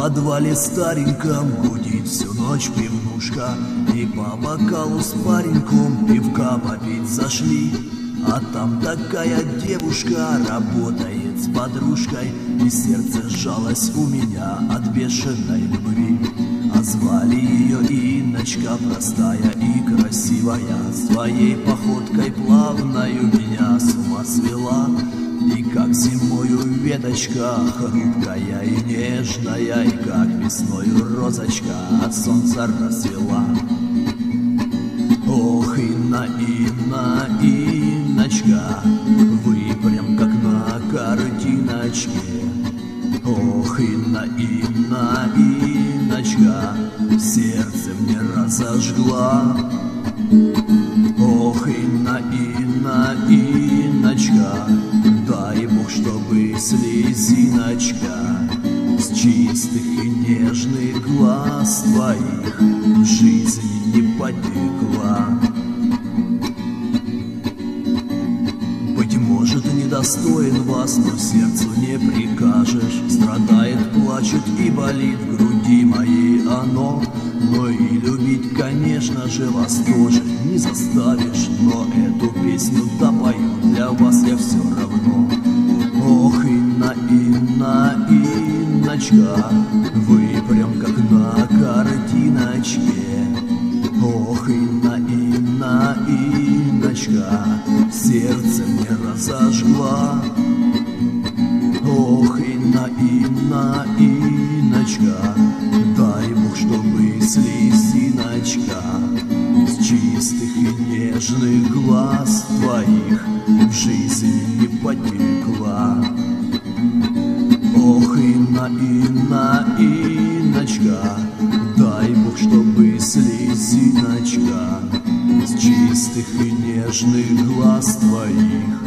подвале стареньком гудит всю ночь пивнушка, и по бокалу с пареньком пивка попить зашли. А там такая девушка работает с подружкой, и сердце сжалось у меня от бешеной любви. А звали ее Инночка, простая и красивая, своей походкой плавною меня с ума свела. И как зимою веточка, хрупкая и нежная, и как весною розочка от солнца расцвела. Ох, Инна, Инна, Инночка, вы прям как на картиночке. Ох, Инна, Инна, Инночка, сердце мне разожгла. Ох, Инна, Инна, Инночка, дай Бог, чтобы слезиночка с чистых и нежных глаз твоих в жизни не потекла. Быть может, недостоин вас, но сердцу не прикажешь. Страдает, плачет и болит в груди моей оно. Но и любить, конечно же, вас тоже не заставишь. Но эту песню допою для вас я все равно. Ох, Инна, Инна, Инночка, вы прям как на картиночке. Ох, Инна, Инна, Инночка, сердце мне разожгла. Ох, Инна, Инна, Инночка, дай Бог, чтобы слезиночка с чистых и нежных глаз твоих в жизни не потекла. Ох, Инна, Инна, Инночка, дай Бог, чтобы слезиночка с чистых и нежных глаз твоих